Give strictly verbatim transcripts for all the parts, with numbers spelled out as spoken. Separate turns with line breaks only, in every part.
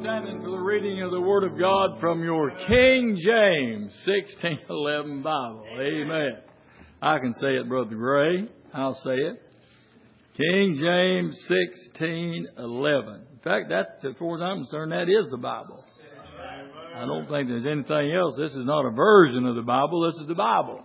Standing for the reading of the Word of God from your King James sixteen eleven Bible. Amen. I can say it, Brother Gray. I'll say it. King James sixteen eleven. In fact, that, as far as I'm concerned, that is the Bible. I don't think there's anything else. This is not a version of the Bible. This is the Bible.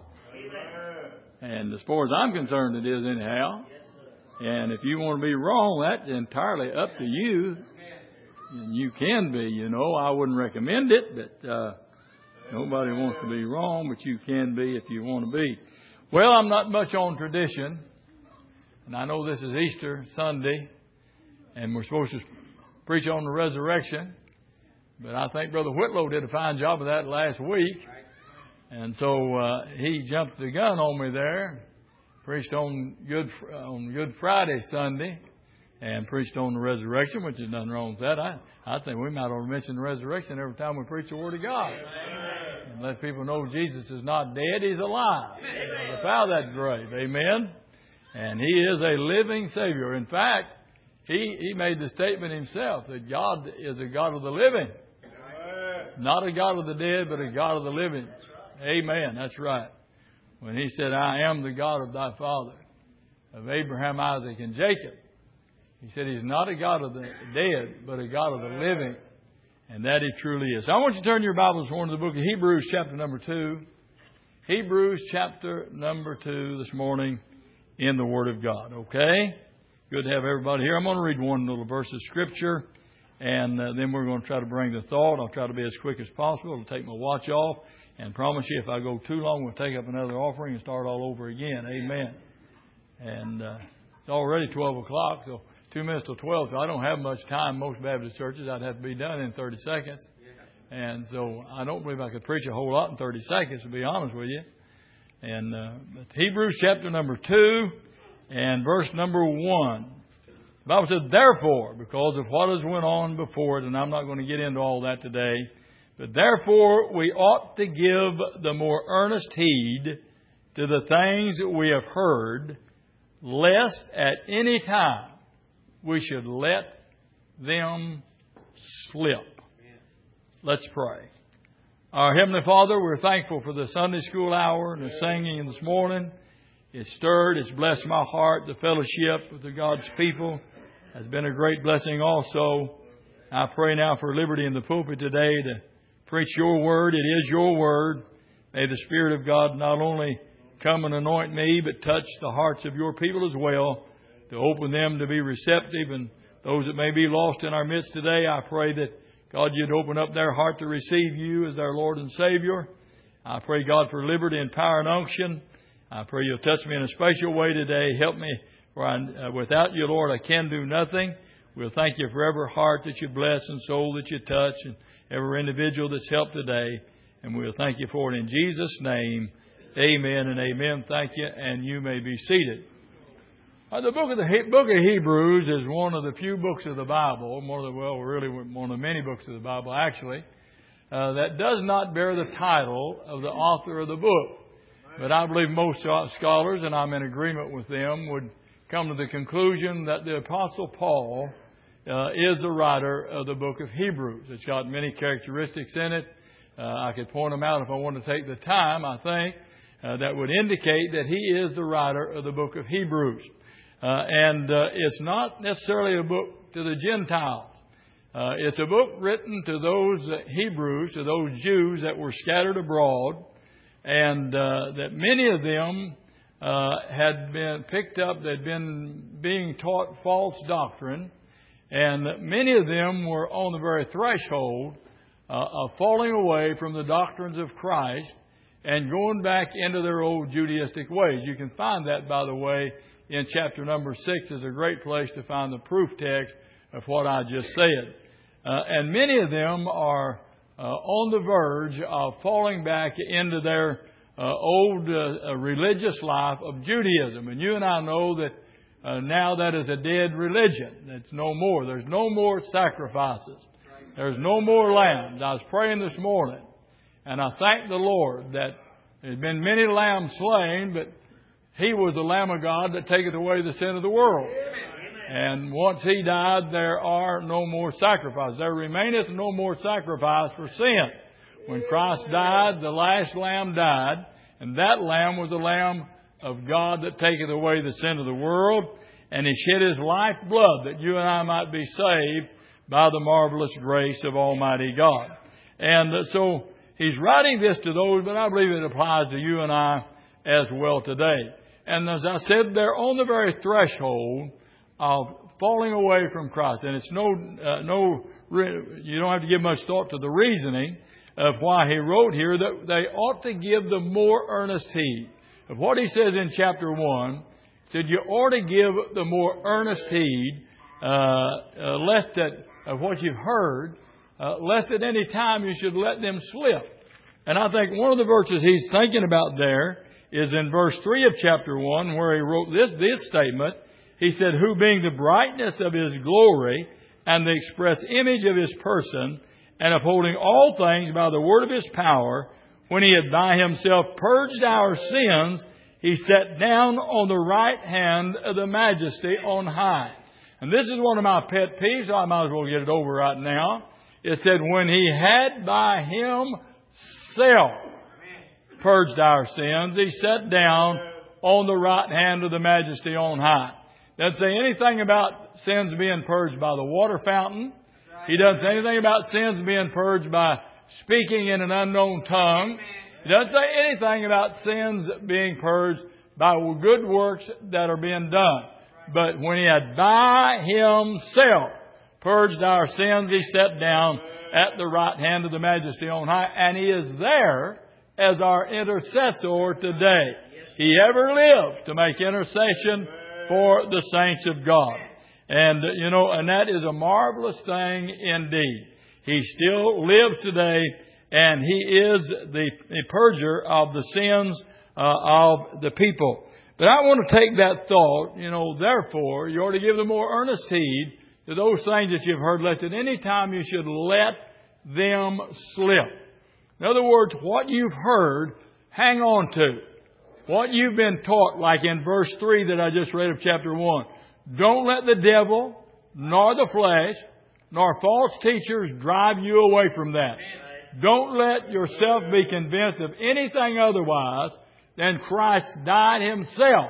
And as far as I'm concerned, it is anyhow. And if you want to be wrong, that's entirely up to you. And you can be, you know. I wouldn't recommend it, but uh, nobody wants to be wrong, but you can be if you want to be. Well, I'm not much on tradition. And I know this is Easter Sunday, and we're supposed to preach on the resurrection. But I think Brother Whitlow did a fine job of that last week. And so uh, he jumped the gun on me there. Preached on Good on Good Friday Sunday. And preached on the resurrection, which is nothing wrong with that. I, I think we might ought to mention the resurrection every time we preach the Word of God. Amen. And let people know Jesus is not dead, He's alive. Amen. Out of that grave. Amen. And He is a living Savior. In fact, He, he made the statement Himself that God is a God of the living. Amen. Not a God of the dead, but a God of the living. Amen. That's right. When He said, I am the God of thy father, of Abraham, Isaac, and Jacob. He said He's not a God of the dead, but a God of the living. And that He truly is. So I want you to turn your Bibles to the book of Hebrews, chapter number two. Hebrews, chapter number two this morning in the Word of God. Okay? Good to have everybody here. I'm going to read one little verse of Scripture. And uh, then we're going to try to bring the thought. I'll try to be as quick as possible. I'll take my watch off. And promise you, if I go too long, we'll take up another offering and start all over again. Amen. And uh, it's already twelve o'clock, so two minutes till twelve. So I don't have much time. Most Baptist churches, I'd have to be done in thirty seconds. And so I don't believe I could preach a whole lot in thirty seconds, to be honest with you. And uh, Hebrews chapter number two and verse number one. The Bible said, therefore, because of what has went on before it, and I'm not going to get into all that today, but therefore we ought to give the more earnest heed to the things that we have heard, lest at any time we should let them slip. Let's pray. Our Heavenly Father, we're thankful for the Sunday school hour and the singing this morning. It's stirred, it's blessed my heart. The fellowship with the God's people has been a great blessing also. I pray now for liberty in the pulpit today to preach your word. It is your word. May the Spirit of God not only come and anoint me, but touch the hearts of your people as well, to open them to be receptive. And those that may be lost in our midst today, I pray that, God, you'd open up their heart to receive you as their Lord and Savior. I pray, God, for liberty and power and unction. I pray you'll touch me in a special way today. Help me, for I, uh, without you, Lord, I can do nothing. We'll thank you for every heart that you bless and soul that you touch and every individual that's helped today. And we'll thank you for it in Jesus' name. Amen and amen. Thank you, and you may be seated. Uh, the book of the he- book of Hebrews is one of the few books of the Bible, one of the, well, really one of the many books of the Bible, actually, uh, that does not bear the title of the author of the book. But I believe most scholars, and I'm in agreement with them, would come to the conclusion that the Apostle Paul uh, is the writer of the book of Hebrews. It's got many characteristics in it. Uh, I could point them out if I wanted to take the time, I think, uh, that would indicate that he is the writer of the book of Hebrews. Uh, and uh, it's not necessarily a book to the Gentiles. Uh, it's a book written to those uh, Hebrews, to those Jews that were scattered abroad, and uh, that many of them uh, had been picked up, they'd been being taught false doctrine, and many of them were on the very threshold uh, of falling away from the doctrines of Christ and going back into their old Judaistic ways. You can find that, by the way, in chapter number six is a great place to find the proof text of what I just said. Uh, and many of them are uh, on the verge of falling back into their uh, old uh, religious life of Judaism. And you and I know that uh, now that is a dead religion. It's no more. There's no more sacrifices. There's no more lambs. I was praying this morning, and I thank the Lord that there's been many lambs slain, but He was the Lamb of God that taketh away the sin of the world. And once He died, there are no more sacrifices. There remaineth no more sacrifice for sin. When Christ died, the last lamb died, and that lamb was the Lamb of God that taketh away the sin of the world, and He shed His life blood that you and I might be saved by the marvelous grace of Almighty God. And so He's writing this to those, but I believe it applies to you and I as well today. And as I said, they're on the very threshold of falling away from Christ. And it's no, uh, no, you don't have to give much thought to the reasoning of why he wrote here that they ought to give the more earnest heed. Of what he says in chapter one, he said you ought to give the more earnest heed, uh, uh, lest that of what you've heard, uh, lest at any time you should let them slip. And I think one of the verses he's thinking about there is in verse three of chapter one, where he wrote this, this statement. He said, who being the brightness of His glory and the express image of His person, and upholding all things by the word of His power, when He had by Himself purged our sins, He sat down on the right hand of the Majesty on high. And this is one of my pet peeves, so I might as well get it over right now. It said, when He had by Himself purged our sins, He sat down on the right hand of the Majesty on high. Doesn't say anything about sins being purged by the water fountain. He doesn't say anything about sins being purged by speaking in an unknown tongue. He doesn't say anything about sins being purged by good works that are being done. But when He had by Himself purged our sins, He sat down at the right hand of the Majesty on high. And He is there as our intercessor today. He ever lives to make intercession for the saints of God. And, you know, and that is a marvelous thing indeed. He still lives today, and He is the, the purger of the sins uh, of the people. But I want to take that thought, you know, therefore, you ought to give the more earnest heed to those things that you've heard, lest at any time you should let them slip. In other words, what you've heard, hang on to. What you've been taught, like in verse three that I just read of chapter one. Don't let the devil, nor the flesh, nor false teachers drive you away from that. Don't let yourself be convinced of anything otherwise than Christ died Himself.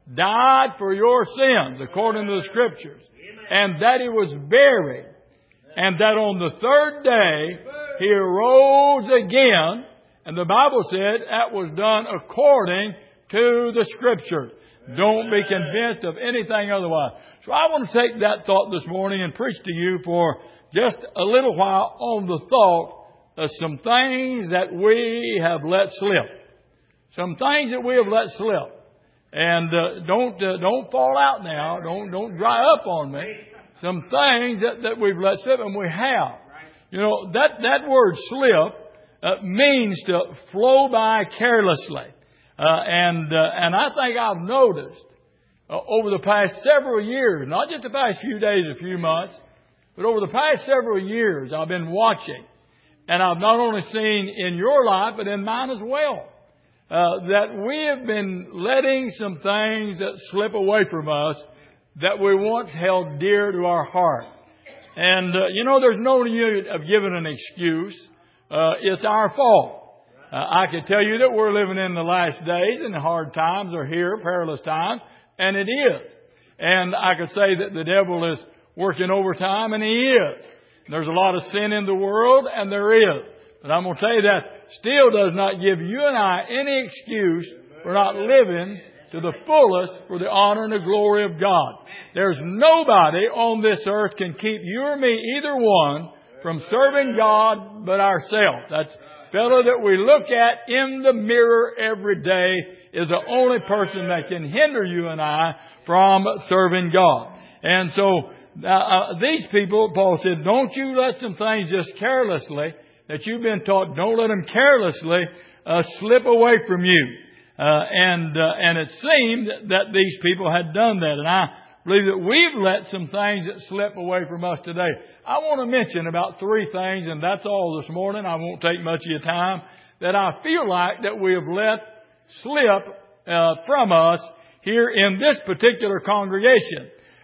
Died for your sins, according to the Scriptures. And that He was buried. And that on the third day, He arose again. And the Bible said that was done according to the Scriptures. Don't be convinced of anything otherwise. So I want to take that thought this morning and preach to you for just a little while on the thought of some things that we have let slip. Some things that we have let slip. And uh, don't uh, don't fall out now. Don't don't dry up on me. Some things that, that we've let slip, and we have. You know, that, that word slip Uh, means to flow by carelessly. Uh, and, uh, and I think I've noticed uh, over the past several years, not just the past few days, a few months, but over the past several years, I've been watching. And I've not only seen in your life, but in mine as well, uh, that we have been letting some things that slip away from us that we once held dear to our heart. And, uh, you know, there's no need of giving an excuse. Uh, it's our fault. Uh, I can tell you that we're living in the last days and the hard times are here, perilous times, and it is. And I could say that the devil is working overtime, and he is. There's a lot of sin in the world, and there is. But I'm going to tell you that still does not give you and I any excuse for not living to the fullest for the honor and the glory of God. There's nobody on this earth can keep you or me, either one, from serving God but ourselves. That fellow that we look at in the mirror every day is the only person that can hinder you and I from serving God. And so uh, uh, these people, Paul said, don't you let some things just carelessly that you've been taught, don't let them carelessly uh, slip away from you. Uh, and uh, and it seemed that these people had done that. And I believe that we've let some things that slip away from us today. I want to mention about three things, and that's all this morning. I won't take much of your time, that I feel like that we have let slip uh, from us here in this particular congregation.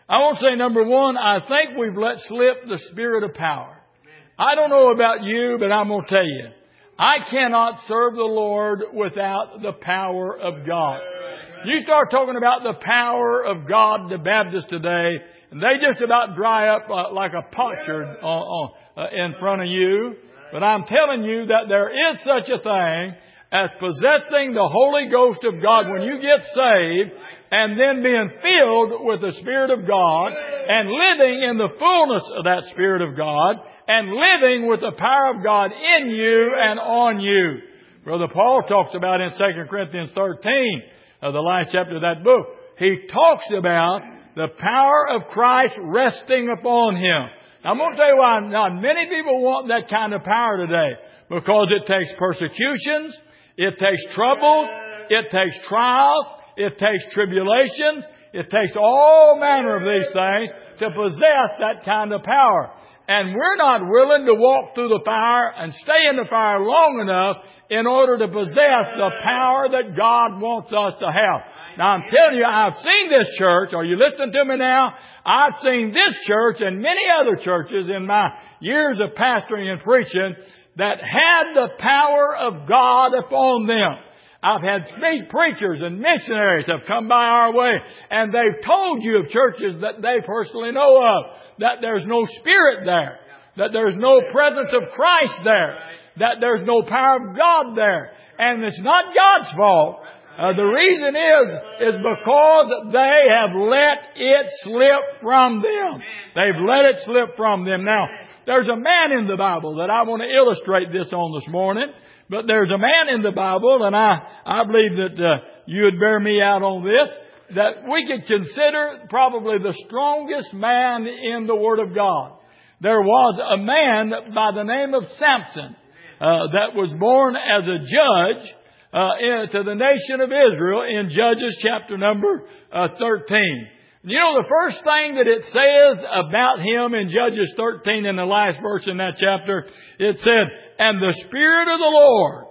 I want to say, number one, I think we've let slip the spirit of power. I don't know about you, but I'm going to tell you, I cannot serve the Lord without the power of God. You start talking about the power of God to Baptists today, and they just about dry up uh, like a potsherd uh, uh, in front of you. But I'm telling you that there is such a thing as possessing the Holy Ghost of God when you get saved, and then being filled with the Spirit of God and living in the fullness of that Spirit of God and living with the power of God in you and on you. Brother Paul talks about in Second Corinthians thirteen, uh, the last chapter of that book, he talks about the power of Christ resting upon him. Now, I'm going to tell you why not many people want that kind of power today. Because it takes persecutions, it takes troubles, it takes trials, it takes tribulations, it takes all manner of these things to possess that kind of power. And we're not willing to walk through the fire and stay in the fire long enough in order to possess the power that God wants us to have. Now, I'm telling you, I've seen this church. Are you listening to me now? I've seen this church and many other churches in my years of pastoring and preaching that had the power of God upon them. I've had preachers and missionaries have come by our way, and they've told you of churches that they personally know of that there's no Spirit there, that there's no presence of Christ there, that there's no power of God there. And it's not God's fault. Uh, the reason is, is because they have let it slip from them. They've let it slip from them. Now, there's a man in the Bible that I want to illustrate this on this morning. But there's a man in the Bible, and I, I believe that uh, you would bear me out on this, that we could consider probably the strongest man in the Word of God. There was a man by the name of Samson uh, that was born as a judge uh, in, to the nation of Israel in Judges chapter number uh, thirteen. You know, the first thing that it says about him in Judges thirteen, in the last verse in that chapter, it said, "And the Spirit of the Lord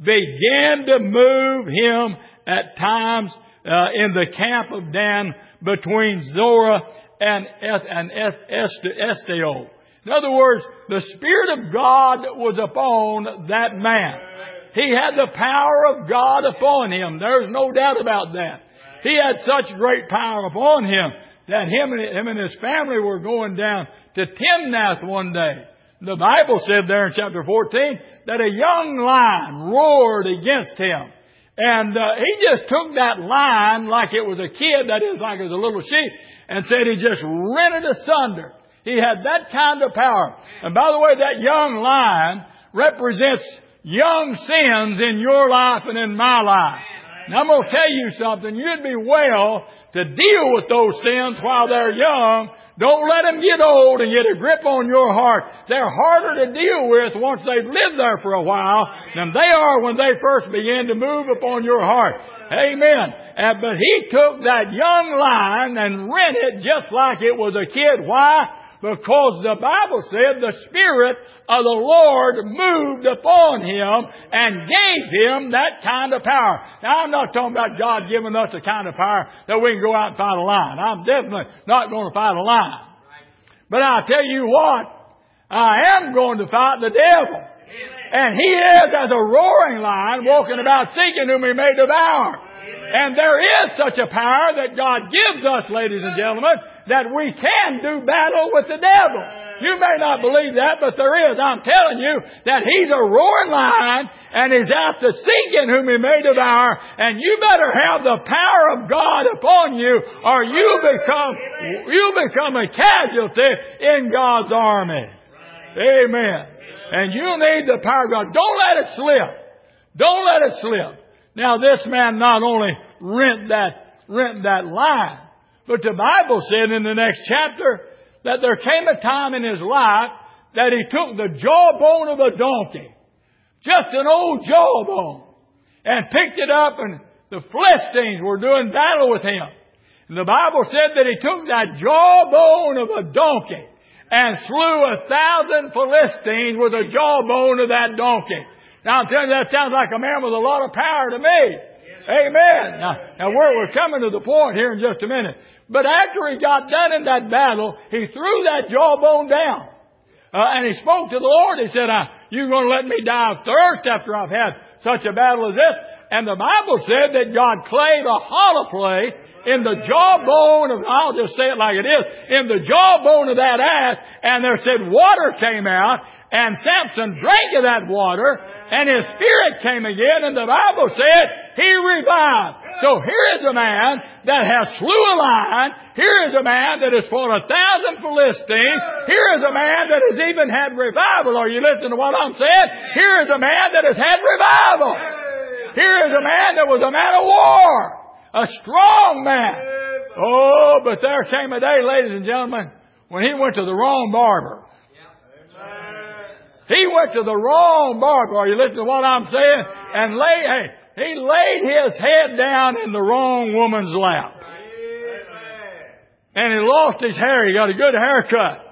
began to move him at times uh, in the camp of Dan between Zorah and, Eth- and Eth- Eshtaol." In other words, the Spirit of God was upon that man. He had the power of God upon him. There's no doubt about that. He had such great power upon him that him and, him and his family were going down to Timnath one day. The Bible said there in chapter fourteen that a young lion roared against him. And uh, he just took that lion like it was a kid, that is, like it was a little sheep, and said he just rent it asunder. He had that kind of power. And by the way, that young lion represents young sins in your life and in my life. Now, I'm going to tell you something. You'd be well to deal with those sins while they're young. Don't let them get old and get a grip on your heart. They're harder to deal with once they've lived there for a while than they are when they first begin to move upon your heart. Amen. Uh, but he took that young lion and rent it just like it was a kid. Why? Because the Bible said the Spirit of the Lord moved upon him and gave him that kind of power. Now, I'm not talking about God giving us the kind of power that we can go out and fight a lion. I'm definitely not going to fight a lion. But I'll tell you what, I am going to fight the devil. And he is as a roaring lion walking about seeking whom he may devour. And there is such a power that God gives us, ladies and gentlemen, that we can do battle with the devil. You may not believe that, but there is. I'm telling you that he's a roaring lion and he's out to seeking whom he may devour. And you better have the power of God upon you, or you become, you become a casualty in God's army. Amen. And you need the power of God. Don't let it slip. Don't let it slip. Now, this man not only rent that, rent that lion, but the Bible said in the next chapter that there came a time in his life that he took the jawbone of a donkey, just an old jawbone, and picked it up, and the Philistines were doing battle with him. And the Bible said that he took that jawbone of a donkey and slew a thousand Philistines with the jawbone of that donkey. Now, I'm telling you, that sounds like a man with a lot of power to me. Amen. Now, now we're, we're coming to the point here in just a minute. But after he got done in that battle, he threw that jawbone down. Uh, and he spoke to the Lord. He said, uh, you're going to let me die of thirst after I've had such a battle as this? And the Bible said that God clave a hollow place in the jawbone of, I'll just say it like it is, in the jawbone of that ass. And there said water came out, and Samson drank of that water, and his spirit came again, and the Bible said he revived. So here is a man that has slew a lion. Here is a man that has fought a thousand Philistines. Here is a man that has even had revival. Are you listening to what I'm saying? Here is a man that has had revival. Here is a man that was a man of war. A strong man. Oh, but there came a day, ladies and gentlemen, when he went to the wrong barber. He went to the wrong barber. Are you listening to what I'm saying? And lay, hey, he laid his head down in the wrong woman's lap. And he lost his hair. He got a good haircut.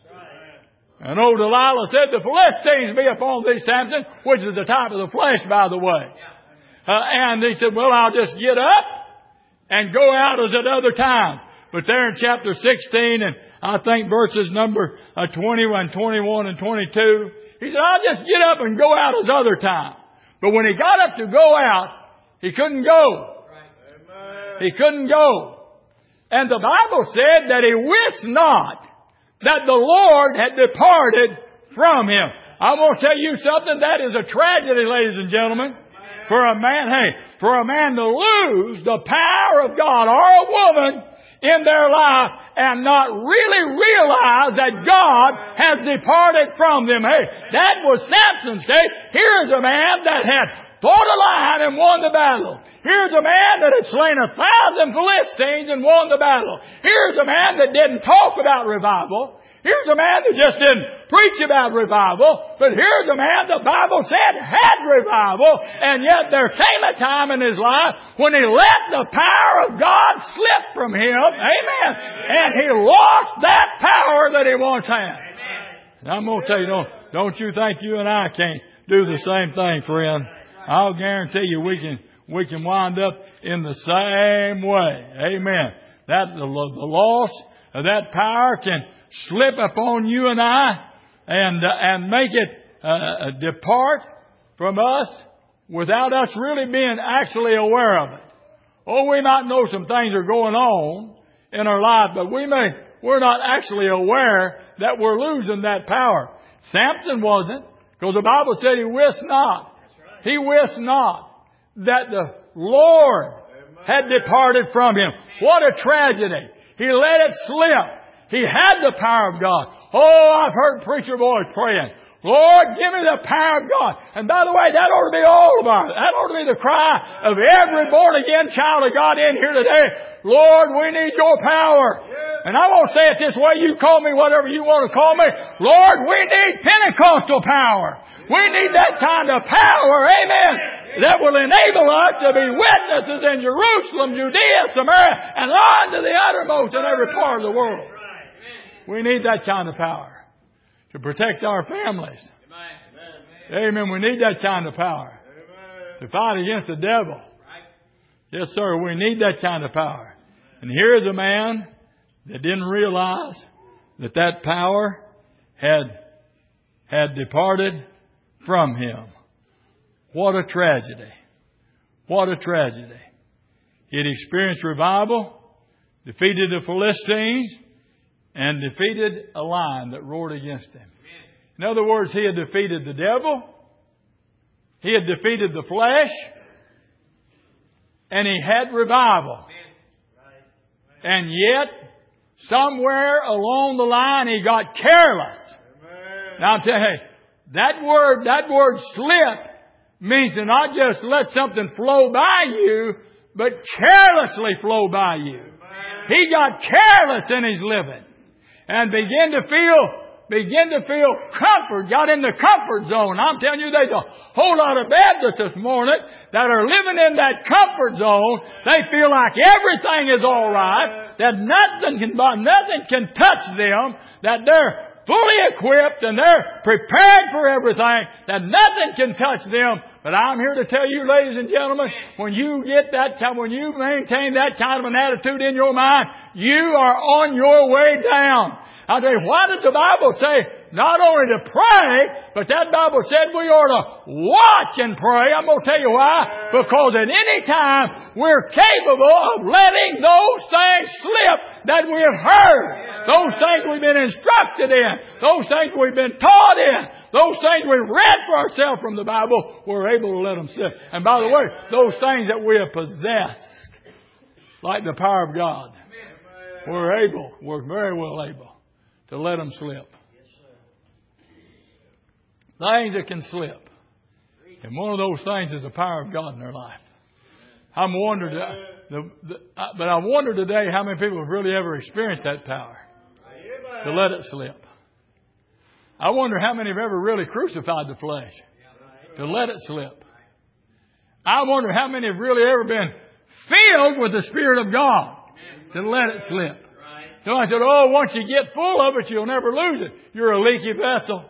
And old Delilah said, the Philistines be upon thee, Samson, which is the type of the flesh, by the way. Uh, and he said, well, I'll just get up and go out as at other times. But there in chapter sixteen, and I think verses number uh, twenty-one, twenty-one, and twenty-two, he said, I'll just get up and go out as other times. But when he got up to go out, he couldn't go. Right. He couldn't go. And the Bible said that he wist not that the Lord had departed from him. I want to tell you something. That is a tragedy, ladies and gentlemen. For a man, hey, for a man to lose the power of God or a woman in their life and not really realize that God has departed from them. Hey, that was Samson's case. Here's a man that had fought a lion and won the battle. Here's a man that had slain a thousand Philistines and won the battle. Here's a man that didn't talk about revival. Here's a man that just didn't preach about revival. But here's a man the Bible said had revival. And yet there came a time in his life when he let the power of God slip from him. Amen. And he lost that power that he once had. And I'm going to tell you, don't, don't you think you and I can't do the same thing, friend? I'll guarantee you we can, we can wind up in the same way. Amen. That the, the loss of that power can slip upon you and I and uh, and make it uh, depart from us without us really being actually aware of it. Oh, we might know some things are going on in our life, but we may we're not actually aware that we're losing that power. Samson wasn't, because the Bible said he wist not. He wist not that the Lord had departed from him. What a tragedy. He let it slip. He had the power of God. Oh, I've heard preacher boys praying, Lord, give me the power of God. And by the way, that ought to be all of us. That ought to be the cry of every born-again child of God in here today. Lord, we need your power. And I won't say it this way. You call me whatever you want to call me. Lord, we need Pentecostal power. We need that kind of power. Amen. That will enable us to be witnesses in Jerusalem, Judea, Samaria, and on to the uttermost in every part of the world. We need that kind of power to protect our families. Amen. Amen. We need that kind of power to fight against the devil. Yes, sir. We need that kind of power. And here is a man that didn't realize that that power had, had departed from him. What a tragedy. What a tragedy. He had experienced revival, defeated the Philistines, and defeated a lion that roared against him. In other words, he had defeated the devil. He had defeated the flesh. And he had revival. And yet, somewhere along the line, he got careless. Now, I'm telling you, that word, that word slip means to not just let something flow by you, but carelessly flow by you. He got careless in his living. And begin to feel, begin to feel comfort, got in the comfort zone. I'm telling you, there's a whole lot of Baptists this morning that are living in that comfort zone. They feel like everything is all right, that nothing can, nothing can touch them, that they're fully equipped and they're prepared for everything, that nothing can touch them. But I'm here to tell you, ladies and gentlemen, when you get that kind, when you maintain that kind of an attitude in your mind, you are on your way down. I'll tell you, why did the Bible say not only to pray, but that Bible said we are to watch and pray? I'm going to tell you why. Because at any time, we're capable of letting those things slip that we have heard. Those things we've been instructed in. Those things we've been taught in. Those things we've read for ourselves from the Bible, we're able to let them slip. And by the way, those things that we have possessed, like the power of God, we're able, we're very well able to let them slip. Things that can slip. And one of those things is the power of God in their life. I'm wondering, uh, the, the, uh, but I wonder today how many people have really ever experienced that power to let it slip. I wonder how many have ever really crucified the flesh to let it slip. I wonder how many have really ever been filled with the Spirit of God to let it slip. So I said, oh, once you get full of it, you'll never lose it. You're a leaky vessel.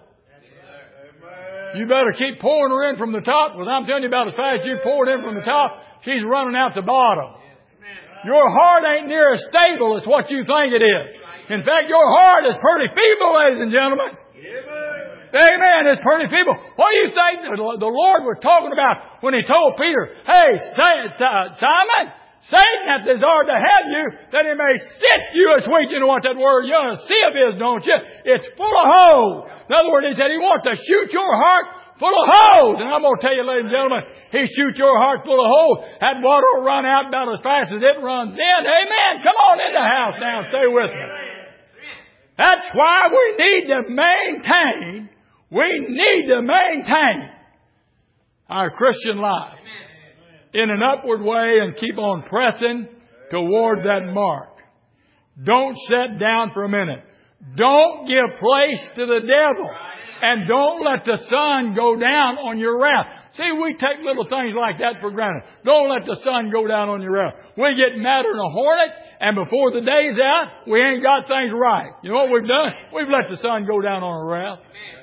You better keep pouring her in from the top, because I'm telling you about as fast as you pour it in from the top, she's running out the bottom. Your heart ain't near as stable as what you think it is. In fact, your heart is pretty feeble, ladies and gentlemen. Amen. It's pretty feeble. What do you think the Lord was talking about when He told Peter, hey, Simon, Satan hath desired to have you, that he may sift you as wheat. You know what that word, you know, sieve is, don't you? It's full of holes. In other words, He said He wants to shoot your heart full of holes. And I'm going to tell you, ladies and gentlemen, He shoots your heart full of holes. That water will run out about as fast as it runs in. Amen. Come on in the house now and stay with me. That's why we need to maintain, we need to maintain our Christian life in an upward way and keep on pressing toward that mark. Don't sit down for a minute. Don't give place to the devil. And don't let the sun go down on your wrath. See, we take little things like that for granted. Don't let the sun go down on your wrath. We get madder than a hornet, and before the day's out, we ain't got things right. You know what we've done? We've let the sun go down on our wrath.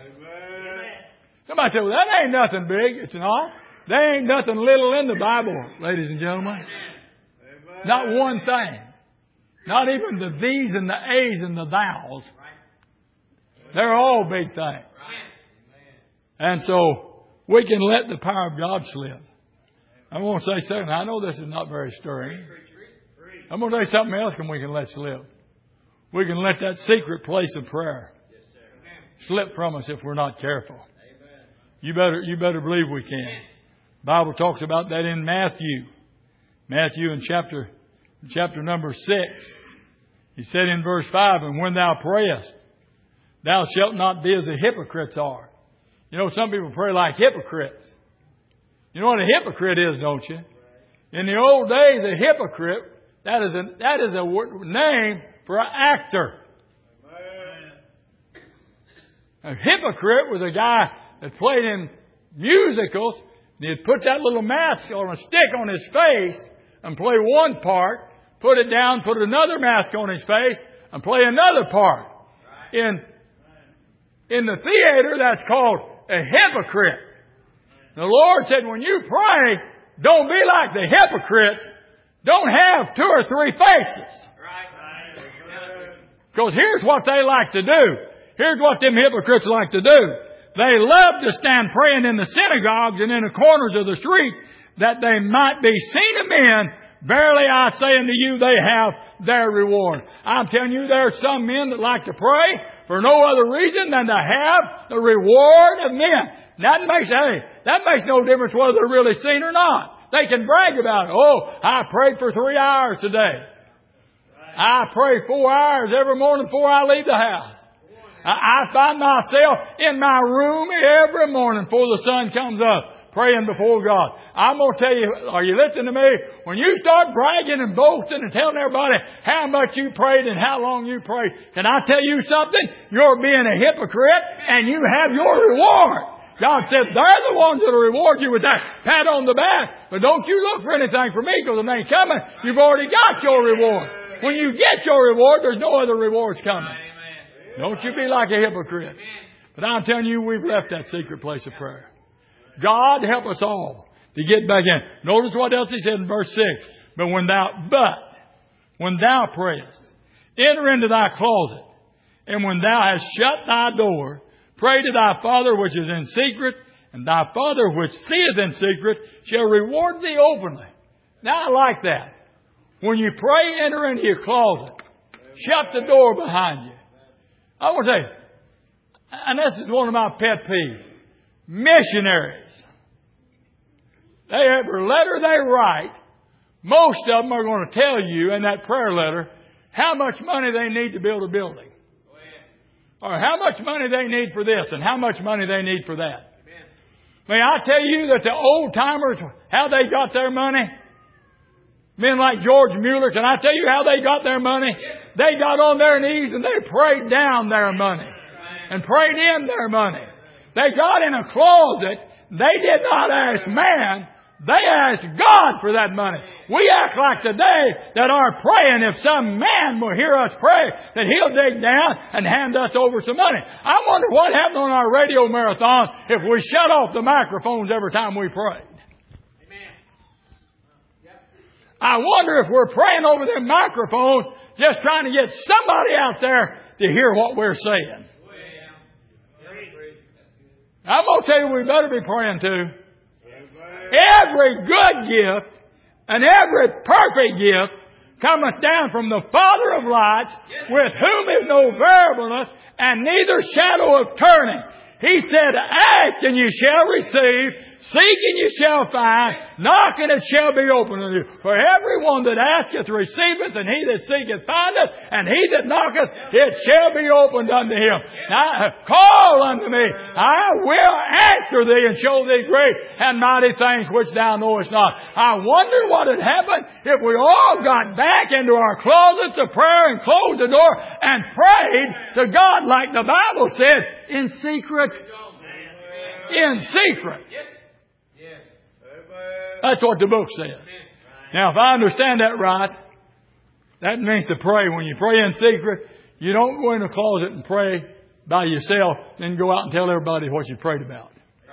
Somebody said, well, that ain't nothing big. It's not. There ain't nothing little in the Bible, ladies and gentlemen. Amen. Not one thing. Not even the these and the a's and the thous. They're all big things. And so we can let the power of God slip. I'm going to say something. I know this is not very stirring. I'm going to tell you something else and we can let slip. We can let that secret place of prayer slip from us if we're not careful. You better, you better believe we can. The Bible talks about that in Matthew. Matthew in chapter, chapter number six. He said in verse five, and when thou prayest, thou shalt not be as the hypocrites are. You know, some people pray like hypocrites. You know what a hypocrite is, don't you? In the old days, a hypocrite, that is a, that is a name for an actor. A hypocrite was a guy that played in musicals. And he'd put that little mask on a stick on his face and play one part, put it down, put another mask on his face and play another part. In, in the theater, that's called a hypocrite. The Lord said, when you pray, don't be like the hypocrites. Don't have two or three faces. Because here's what they like to do. Here's what them hypocrites like to do. They love to stand praying in the synagogues and in the corners of the streets that they might be seen of men. Verily I say unto you, they have their reward. I'm telling you, there are some men that like to pray for no other reason than to have the reward of men. That makes, hey, that makes no difference whether they're really seen or not. They can brag about it. Oh, I prayed for three hours today. I pray four hours every morning before I leave the house. I find myself in my room every morning before the sun comes up, praying before God. I'm going to tell you, are you listening to me? When you start bragging and boasting and telling everybody how much you prayed and how long you prayed, can I tell you something? You're being a hypocrite and you have your reward. God said they're the ones that will reward you with that pat on the back. But don't you look for anything from me because it ain't coming. You've already got your reward. When you get your reward, there's no other rewards coming. Don't you be like a hypocrite. But I'm telling you, we've left that secret place of prayer. God help us all to get back in. Notice what else he said in verse six. But when thou, but when thou prayest, enter into thy closet, and when thou hast shut thy door, pray to thy Father which is in secret, and thy Father which seeth in secret shall reward thee openly. Now I like that. When you pray, enter into your closet. Shut the door behind you. I want to tell you, and this is one of my pet peeves. Missionaries. They every letter they write, most of them are going to tell you in that prayer letter how much money they need to build a building. Or how much money they need for this and how much money they need for that. May I tell you that the old timers, how they got their money? Men like George Mueller, can I tell you how they got their money? They got on their knees and they prayed down their money. And prayed in their money. They got in a closet. They did not ask man. They asked God for that money. We act like today that our praying, if some man will hear us pray, that he'll dig down and hand us over some money. I wonder what happened on our radio marathon if we shut off the microphones every time we prayed. I wonder if we're praying over them microphones just trying to get somebody out there to hear what we're saying. I'm going to tell you we better be praying too. Every good gift and every perfect gift cometh down from the Father of lights, with whom is no variableness and neither shadow of turning. He said, ask and you shall receive, seek and you shall find, knock and it shall be opened unto you. For everyone that asketh receiveth, and he that seeketh findeth, and he that knocketh it shall be opened unto him. Now, call unto me, I will answer thee and show thee great and mighty things which thou knowest not. I wonder what would happen if we all got back into our closets of prayer and closed the door and prayed to God like the Bible said, in secret. In secret. That's what the book says. Now, if I understand that right, that means to pray. When you pray in secret, you don't go in the closet and pray by yourself, then go out and tell everybody what you prayed about.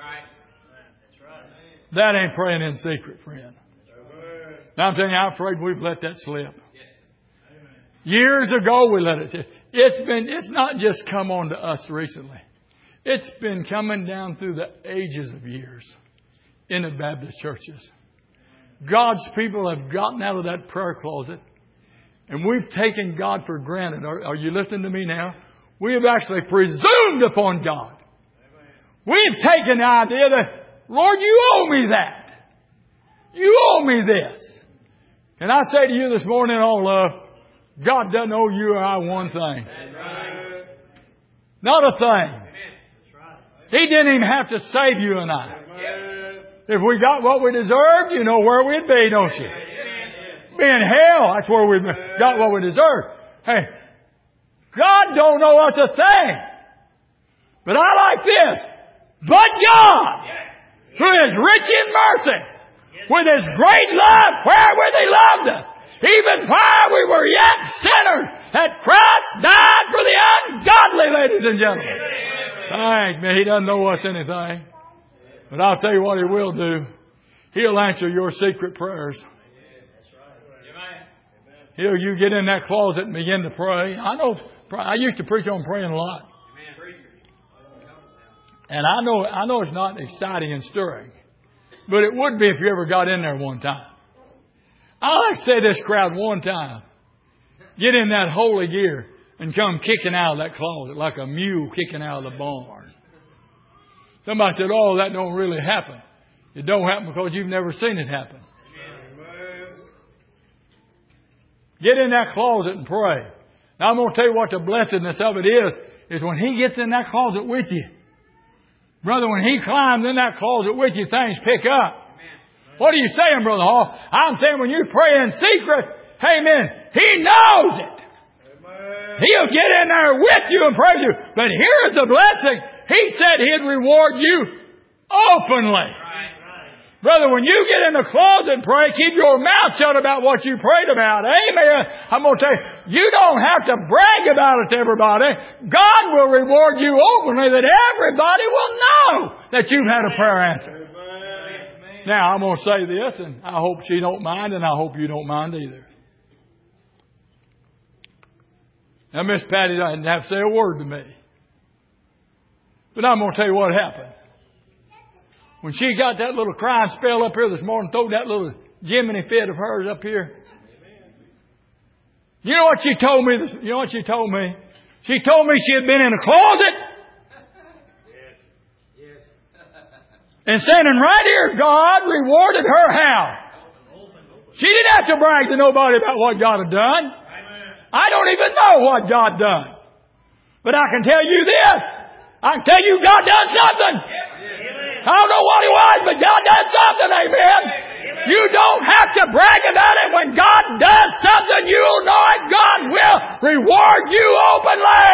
That ain't praying in secret, friend. Now, I'm telling you, I'm afraid we've let that slip. Years ago, we let it. It's been, it's not just come on to us recently. It's been coming down through the ages of years in the Baptist churches. God's people have gotten out of that prayer closet and we've taken God for granted. Are, are you listening to me now? We have actually presumed upon God. We've taken the idea that, Lord, you owe me that. You owe me this. And I say to you this morning, all love, God doesn't owe you or I one thing. Not a thing. He didn't even have to save you and I. If we got what we deserved, you know where we'd be, don't you? Be in hell. That's where we got what we deserved. Hey, God don't owe us a thing. But I like this. But God, through His rich in mercy, with His great love, wherewith He loved us, even while we were yet sinners, that Christ died for the ungodly, ladies and gentlemen. Thank me. He doesn't owe us anything. But I'll tell you what He will do. He'll answer your secret prayers. He'll, you get in that closet and begin to pray. I know, I used to preach on praying a lot. And I know, I know it's not exciting and stirring. But it would be if you ever got in there one time. I like to say this crowd one time. Get in that holy gear and come kicking out of that closet like a mule kicking out of the barn. Somebody said, oh, that don't really happen. It don't happen because you've never seen it happen. Get in that closet and pray. Now I'm going to tell you what the blessedness of it is, is when He gets in that closet with you. Brother, when He climbs in that closet with you, things pick up. What are you saying, Brother Hall? I'm saying when you pray in secret, amen, He knows it. He'll get in there with you and praise you. But here's the blessing. He said He'd reward you openly. Brother, when you get in the closet and pray, keep your mouth shut about what you prayed about. Amen. I'm going to tell you, you don't have to brag about it to everybody. God will reward you openly that everybody will know that you've had a prayer answered. Now, I'm going to say this, and I hope she don't mind, and I hope you don't mind either. Now, Miss Patty doesn't have to say a word to me. But I'm going to tell you what happened. When she got that little crying spell up here this morning, throw that little Jiminy fit of hers up here. You know what she told me? This, you know what she told me? She told me she had been in a closet. And standing right here, God rewarded her how? She didn't have to brag to nobody about what God had done. I don't even know what God done. But I can tell you this. I can tell you God done something. I don't know what it was, but God done something. Amen. You don't have to brag about it. When God does something, you'll know it. God will reward you openly.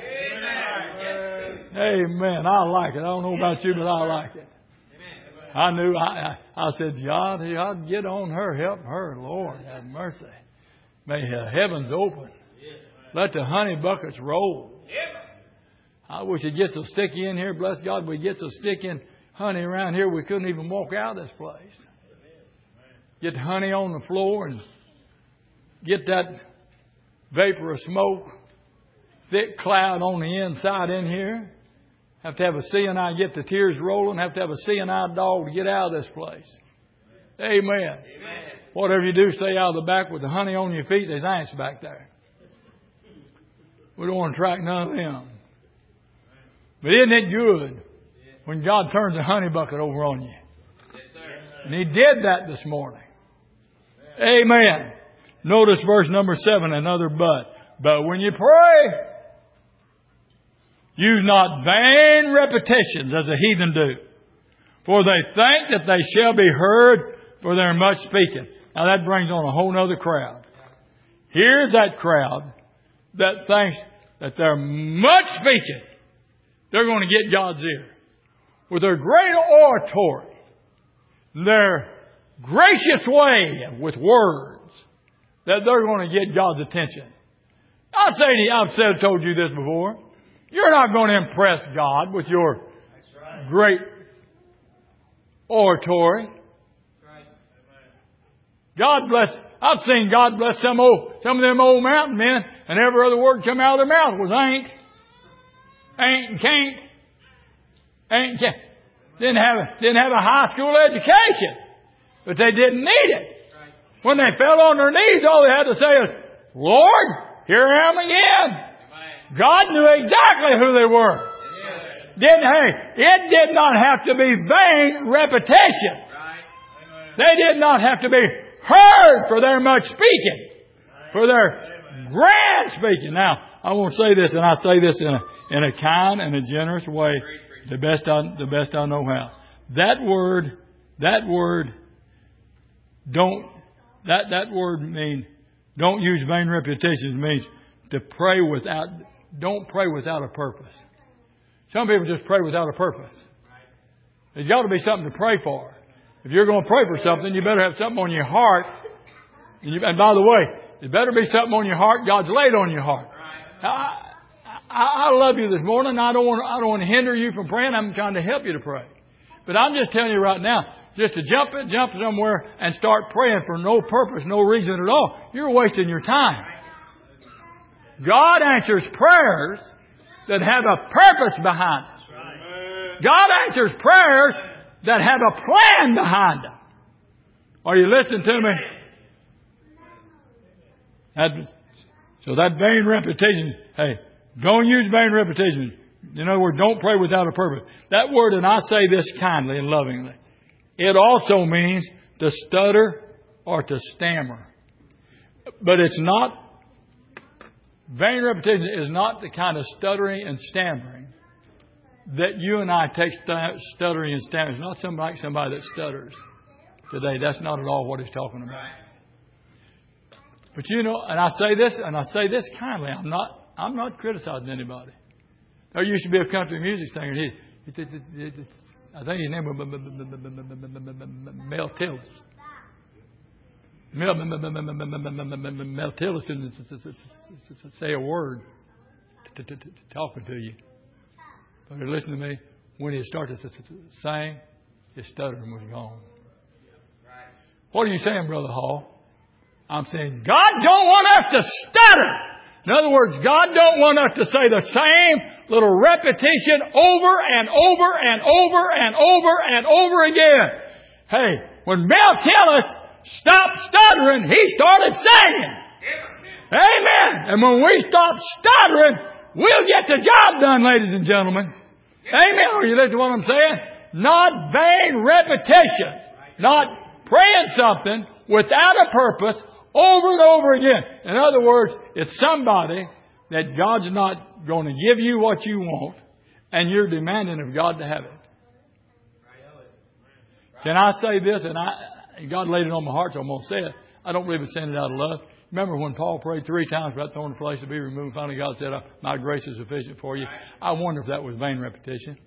Amen. I like it. I don't know about you, but I like it. I knew, I, I, I said, God, God, get on her, help her, Lord, have mercy. May the heavens open. Let the honey buckets roll. I wish it gets so sticky in here. Bless God, we get so sticky in honey around here we couldn't even walk out of this place. Get the honey on the floor and get that vapor of smoke, thick cloud on the inside in here. Have to have a seeing eye, get the tears rolling. Have to have a seeing eye dog to get out of this place. Amen. Amen. Whatever you do, stay out of the back with the honey on your feet. There's ants back there. We don't want to track none of them. But isn't it good when God turns the honey bucket over on you? And He did that this morning. Amen. Notice verse number seven, another but. But when you pray, use not vain repetitions as the heathen do, for they think that they shall be heard for their much speaking. Now that brings on a whole other crowd. Here's that crowd that thinks that they're much speaking. They're going to get God's ear. With their great oratory, their gracious way with words, that they're going to get God's attention. I'll say to you, I've said, told you this before. You're not going to impress God with your great oratory. God bless. I've seen God bless some old, some of them old mountain men, and every other word come out of their mouth was ain't, ain't and can't, ain't and can't. Didn't have a, didn't have a high school education, but they didn't need it. When they fell on their knees, all they had to say is, "Lord, here I am again." God knew exactly who they were. Didn't, hey, it did not have to be vain repetitions. They did not have to be heard for their much speaking, for their grand speaking. Now, I want to say this, and I say this in a, in a kind and a generous way, the best I, the best I know how. That word, that word, don't, that, that word means, don't use vain repetitions means to pray without, don't pray without a purpose. Some people just pray without a purpose. There's got to be something to pray for. If you're going to pray for something, you better have something on your heart. And, you, and by the way, there better be something on your heart God's laid on your heart. Now, I, I, I love you this morning. I don't want I don't want to hinder you from praying. I'm trying to help you to pray. But I'm just telling you right now, just to jump it, jump somewhere and start praying for no purpose, no reason at all, you're wasting your time. God answers prayers that have a purpose behind them. God answers prayers that have a plan behind them. Are you listening to me? That, so that vain repetition, hey, don't use vain repetition. In other words, don't pray without a purpose. That word, and I say this kindly and lovingly, it also means to stutter or to stammer. But it's not, vain repetition is not the kind of stuttering and stammering that you and I take stuttering and stammering. It's not somebody like somebody that stutters today. That's not at all what he's talking about. But you know, and I say this, and I say this kindly. I'm not, I'm not criticizing anybody. There used to be a country music singer. He, he, he, he, he I think his name was Mel Tillis. Mel, Mel Tillis couldn't say a word talking to you. But listen to me. When he started to sing, his stuttering was gone. What are you saying, Brother Hall? I'm saying God don't want us to stutter. In other words, God don't want us to say the same little repetition over and over and over and over and over again. Hey, when Mel tell us stop stuttering, he started singing. Amen. And when we stop stuttering, we'll get the job done, ladies and gentlemen. Amen. Are you listening to what I'm saying? Not vain repetition. Not praying something without a purpose over and over again. In other words, it's somebody that God's not going to give you what you want, and you're demanding of God to have it. Can I say this? And I, God laid it on my heart, so I'm going to say it. I don't believe it's saying it out of love. Remember when Paul prayed three times about the thorn of flesh to be removed? Finally, God said, "My grace is sufficient for you." I wonder if that was vain repetition.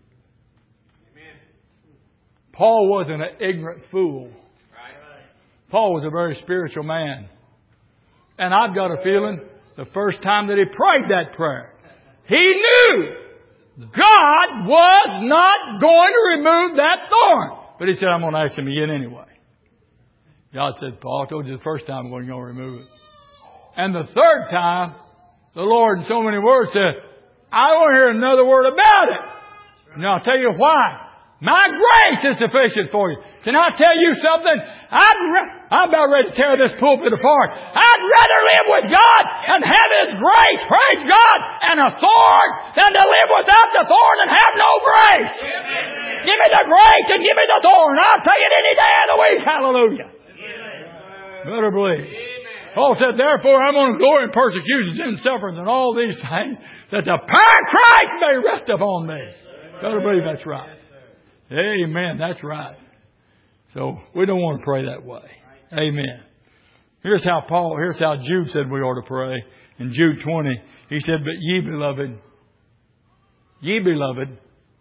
Paul wasn't an ignorant fool. Paul was a very spiritual man. And I've got a feeling the first time that he prayed that prayer, he knew God was not going to remove that thorn. But he said, "I'm going to ask him again anyway." God said, "Paul, I told you the first time I'm going to remove it." And the third time, the Lord in so many words said, "I don't want to hear another word about it." Now I'll tell you why. My grace is sufficient for you. Can I tell you something? I'd re- I'm about ready to tear this pulpit apart. I'd rather live with God and have His grace, praise God, and a thorn than to live without the thorn and have no grace. Amen. Give me the grace and give me the thorn. I'll take it any day of the week. Hallelujah. Amen. Better believe. Amen. Paul said, "Therefore I'm going to glory in persecutions and sufferings and all these things, that the power of Christ may rest upon me." Better believe that's right. Amen. That's right. So we don't want to pray that way. Amen. Here's how Paul, here's how Jude said we ought to pray. In Jude twenty, he said, "But ye beloved, ye beloved,"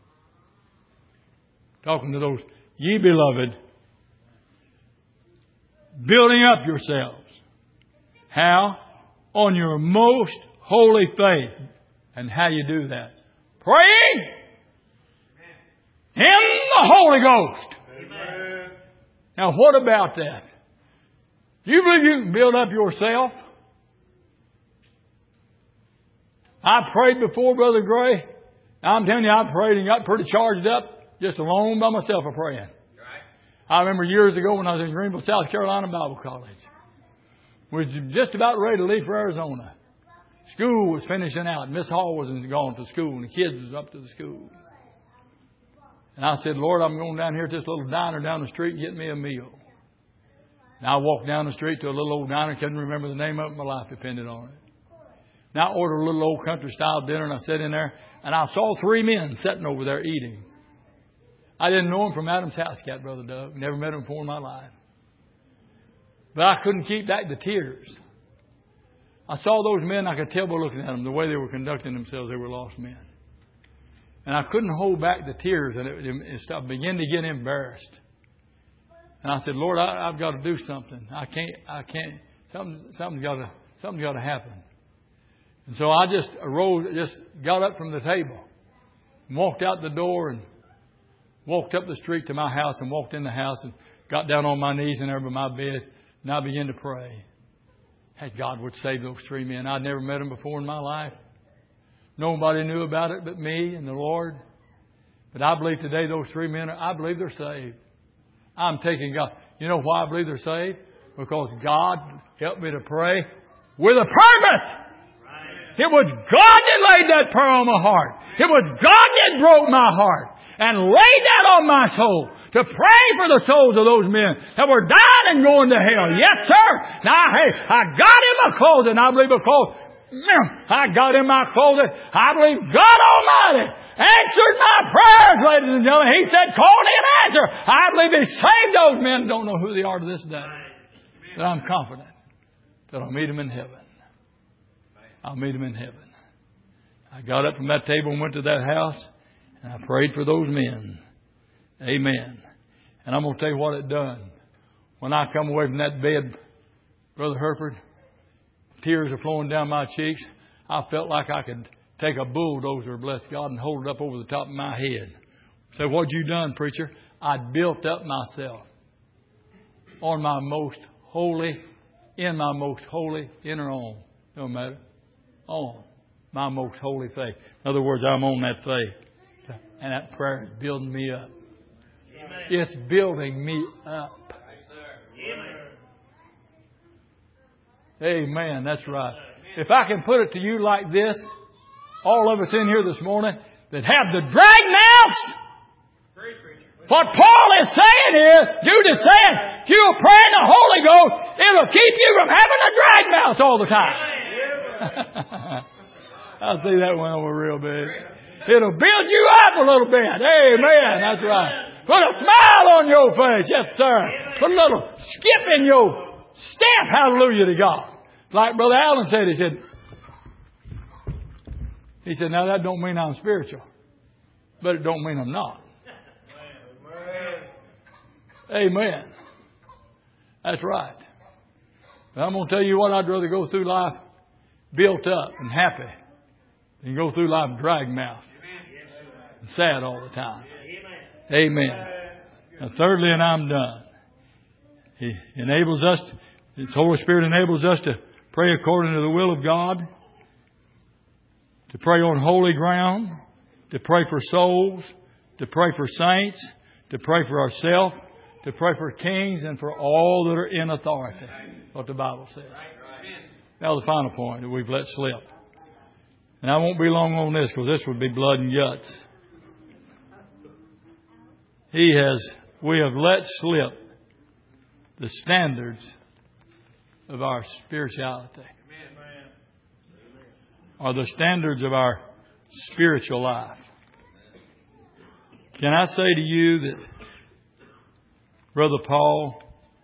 talking to those, "ye beloved, building up yourselves." How? On your most holy faith. And how you do that? Praying in the Holy Ghost. Amen. Now what about that? Do you believe you can build up yourself? I prayed before, Brother Gray. I'm telling you, I prayed and got pretty charged up just alone by myself a praying. I remember years ago when I was in Greenville, South Carolina Bible College. Was just about ready to leave for Arizona. School was finishing out. Miss Hall wasn't gone to school and the kids was up to the school. And I said, "Lord, I'm going down here to this little diner down the street and get me a meal." And I walked down the street to a little old diner. Couldn't remember the name of it. My life depended on it. And I ordered a little old country style dinner and I sat in there and I saw three men sitting over there eating. I didn't know them from Adam's house cat, Brother Doug. Never met them before in my life. But I couldn't keep back the tears. I saw those men. I could tell by looking at them, the way they were conducting themselves, they were lost men. And I couldn't hold back the tears, and it, it, it began to get embarrassed. And I said, "Lord, I, I've got to do something. I can't. I can't. Something. Something's got to. Something's got to happen." And so I just arose, just got up from the table, and walked out the door, and walked up the street to my house, and walked in the house, and got down on my knees and there by my bed, and I began to pray. Hey, God would save those three men. I'd never met them before in my life. Nobody knew about it but me and the Lord. But I believe today those three men, I believe they're saved. I'm taking God. You know why I believe they're saved? Because God helped me to pray with a purpose. It was God that laid that prayer on my heart. It was God that broke my heart and laid that on my soul to pray for the souls of those men that were dying and going to hell. Yes, sir. Now, hey, I got in my closet, and I believe because I got in my closet, I believe God Almighty answered my prayers, ladies and gentlemen. He said, "Call me an answer." I believe He saved those men. Don't know who they are to this day. But I'm confident that I'll meet them in heaven. I'll meet them in heaven. I got up from that table and went to that house, and I prayed for those men. Amen. And I'm going to tell you what it done. When I come away from that bed, Brother Herford, tears are flowing down my cheeks. I felt like I could take a bulldozer, bless God, and hold it up over the top of my head. Say, "What'd you done, preacher?" I built up myself. on my most holy, in my most holy inner on. No matter. On my most holy faith. In other words, I'm on that faith. And that prayer is building me up. Amen. It's building me up. Amen. Amen. That's right. If I can put it to you like this, all of us in here this morning that have the drag mouths, what Paul is saying is, Jude is saying, if you pray in the Holy Ghost, it'll keep you from having a drag mouth all the time. I see that one over real big. It'll build you up a little bit. Amen. That's right. Put a smile on your face. Yes, sir. Put a little skip in your step. Hallelujah to God. Like Brother Allen said, he said, he said, now that don't mean I'm spiritual, but it don't mean I'm not. Amen. That's right. But I'm going to tell you what, I'd rather go through life built up and happy than go through life drag mouth and sad all the time. Amen. Now, thirdly, and I'm done. He enables us, His Holy Spirit enables us to pray according to the will of God, to pray on holy ground, to pray for souls, to pray for saints, to pray for ourselves, to pray for kings and for all that are in authority. What the Bible says. Now the final point that we've let slip. And I won't be long on this because this would be blood and guts. He has, we have let slip the standards of our spirituality. Or the standards of our spiritual life. Can I say to you that Brother Paul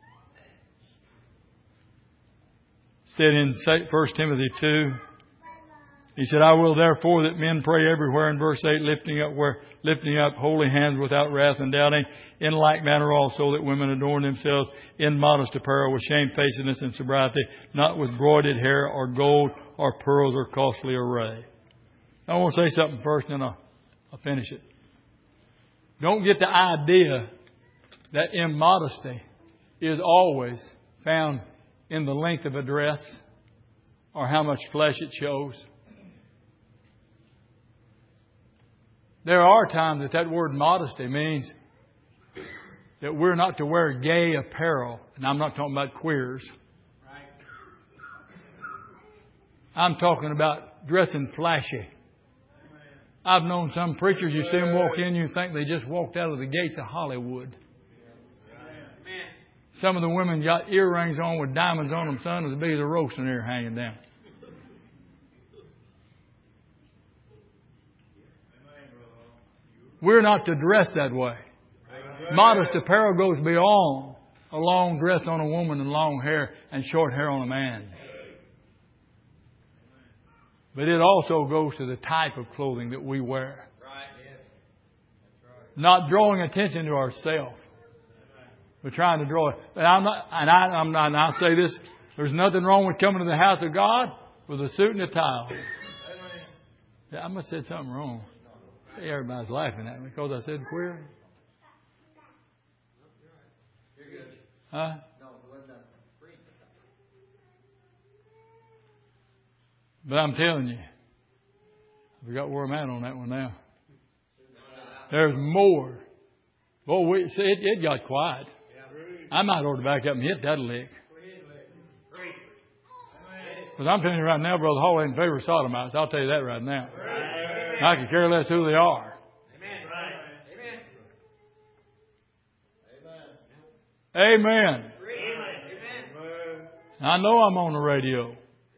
said in First Timothy two, he said, I will therefore that men pray everywhere, in verse eight, lifting up where lifting up holy hands without wrath and doubting. In like manner also that women adorn themselves in modest apparel with shamefacedness and sobriety, not with broided hair or gold or pearls or costly array. I want to say something first, and then I'll, I'll finish it. Don't get the idea that immodesty is always found in the length of a dress or how much flesh it shows. There are times that that word modesty means that we're not to wear gay apparel. And I'm not talking about queers. I'm talking about dressing flashy. I've known some preachers, you see them walk in, you think they just walked out of the gates of Hollywood. Some of the women got earrings on with diamonds on them, son, as big as a roasting ear hanging down. We're not to dress that way. Modest apparel goes beyond a long dress on a woman and long hair and short hair on a man. But it also goes to the type of clothing that we wear. Not drawing attention to ourselves. We're trying to draw it. And I'm not, and I, I'm not, and I say this, there's nothing wrong with coming to the house of God with a suit and a tie on. Yeah, I must have said something wrong. See, everybody's laughing at me because I said queer. Huh? But I'm telling you, I forgot where I'm at on that one now. There's more. Boy, we, see, it, it got quiet. I might ought to back up and hit that lick. Because I'm telling you right now, Brother Hall ain't in favor of sodomites. I'll tell you that right now. I can care less who they are. Amen. Amen. I know I'm on the radio.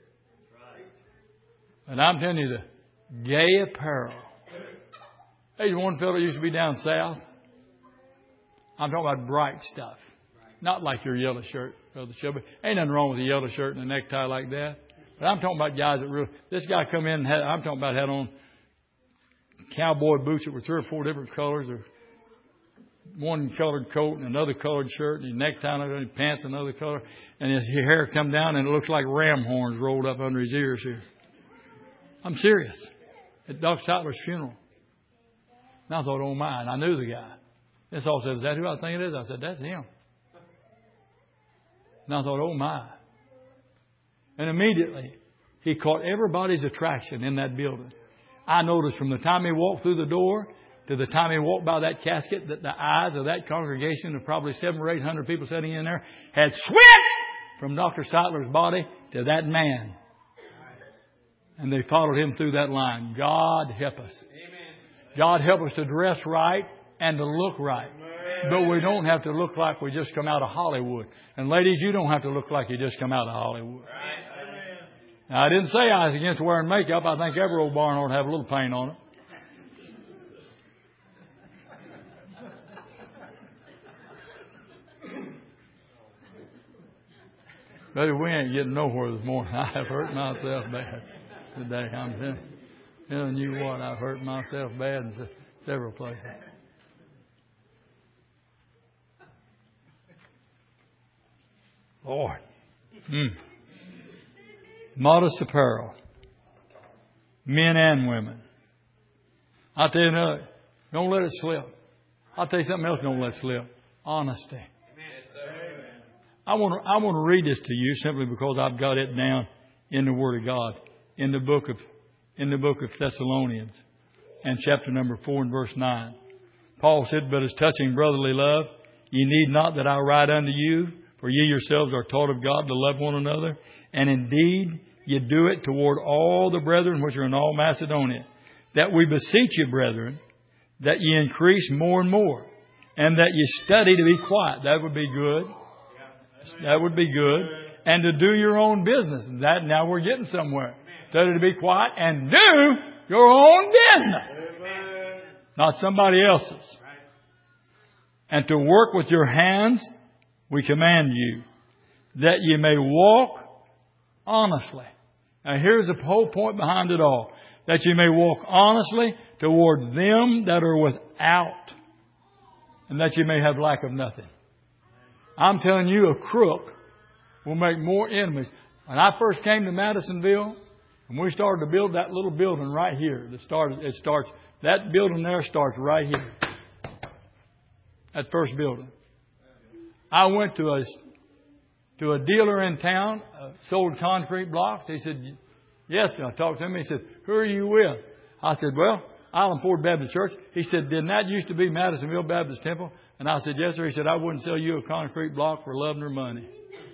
And I'm telling you, the gay apparel. There's one fellow that used to be down south. I'm talking about bright stuff. Not like your yellow shirt, Brother Shelby. Ain't nothing wrong with a yellow shirt and a necktie like that. But I'm talking about guys that really... This guy come in and had... I'm talking about had on cowboy boots that were three or four different colors. Or one colored coat and another colored shirt. And his necktie and his pants another color. And his hair come down and it looks like ram horns rolled up under his ears here. I'm serious. At Doc Sattler's funeral. And I thought, oh my. And I knew the guy. This all said, is that who I think it is? I said, that's him. And I thought, oh my. And immediately, he caught everybody's attraction in that building. I noticed from the time he walked through the door to the time he walked by that casket that the eyes of that congregation of probably seven or eight hundred people sitting in there had switched from Doctor Seidler's body to that man. And they followed him through that line. God help us. God help us to dress right and to look right. But we don't have to look like we just come out of Hollywood. And ladies, you don't have to look like you just come out of Hollywood. Now, I didn't say I was against wearing makeup. I think every old barn ought to have a little paint on it. Baby, we ain't getting nowhere this morning. I have hurt myself bad today. I'm telling, telling you what, I've hurt myself bad in se- several places. Lord. Mm. Modest apparel. Men and women. I'll tell you another. Don't let it slip. I'll tell you something else don't let slip. Honesty. I want to, I want to read this to you simply because I've got it down in the Word of God. In the book of, in the book of Thessalonians. And chapter number four and verse nine. Paul said, but as touching brotherly love, ye need not that I write unto you, for ye yourselves are taught of God to love one another. And indeed, ye do it toward all the brethren which are in all Macedonia. That we beseech you, brethren, that ye increase more and more. And that ye study to be quiet. That would be good. That would be good. And to do your own business. That now we're getting somewhere. Study to be quiet and do your own business. Not somebody else's. And to work with your hands, we command you, that ye may walk honestly. Now here's the whole point behind it all. That ye may walk honestly toward them that are without. And that ye may have lack of nothing. I'm telling you, a crook will make more enemies. When I first came to Madisonville, and we started to build that little building right here, that started, it starts, that building there starts right here. That first building. I went to a, to a dealer in town, uh, sold concrete blocks. He said, yes. I talked to him. He said, who are you with? I said, well, Island Ford Baptist Church. He said, didn't that used to be Madisonville Baptist Temple? And I said, yes, sir. He said, I wouldn't sell you a concrete block for love nor money.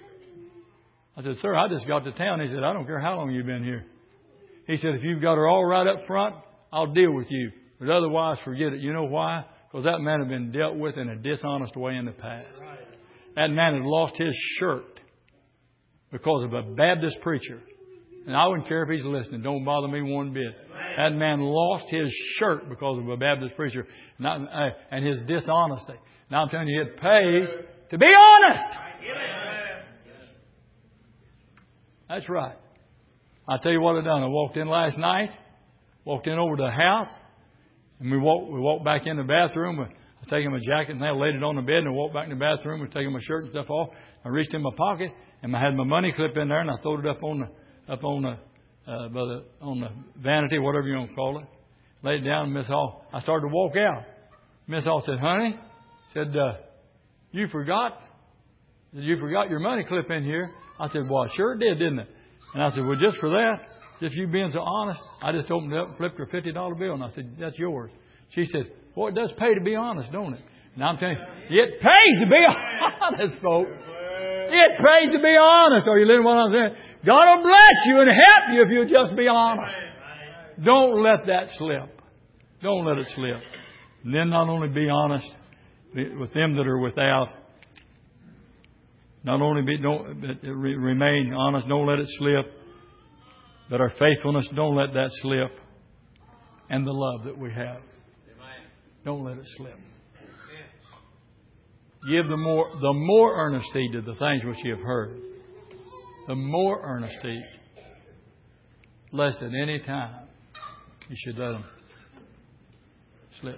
I said, sir, I just got to town. He said, I don't care how long you've been here. He said, if you've got her all right up front, I'll deal with you. But otherwise, forget it. You know why? Because that man had been dealt with in a dishonest way in the past. That man had lost his shirt because of a Baptist preacher. And I wouldn't care if he's listening. Don't bother me one bit. That man lost his shirt because of a Baptist preacher and his dishonesty. Now I'm telling you, it pays to be honest. That's right. I'll tell you what I done. I walked in last night, walked in over to the house, and we walked, we walked back in the bathroom. I was taking my jacket and I laid it on the bed, and I walked back in the bathroom and taking my shirt and stuff off. I reached in my pocket and I had my money clip in there, and I throwed it up on the up on the uh, by the on the vanity, whatever you want to call it. Laid it down, and Miss Hall. I started to walk out. Miss Hall said, "Honey," said, uh, "you forgot? You forgot your money clip in here." I said, "Well, I sure did, didn't it?" And I said, "Well, just for that, just you being so honest, I just opened it up and flipped her a fifty dollar bill." And I said, "That's yours." She said, "Well, it does pay to be honest, don't it?" And I'm telling you, it pays to be honest, folks. It pays to be honest. Are you listening to what I'm saying? God will bless you and help you if you'll just be honest. Don't let that slip. Don't let it slip. And then not only be honest with them that are without, not only be, don't but remain honest, don't let it slip, but our faithfulness, don't let that slip, and the love that we have. Don't let it slip. Give the more, the more earnest heed to the things which you have heard. The more earnest heed. Lest at any time you should let them slip.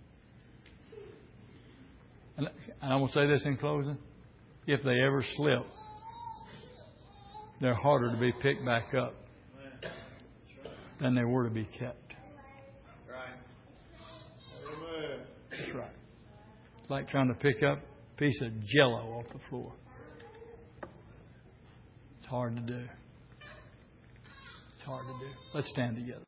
And I'm going to say this in closing. If they ever slip, they're harder to be picked back up than they were to be kept. That's right. It's like trying to pick up a piece of Jell-O off the floor. It's hard to do. It's hard to do. Let's stand together.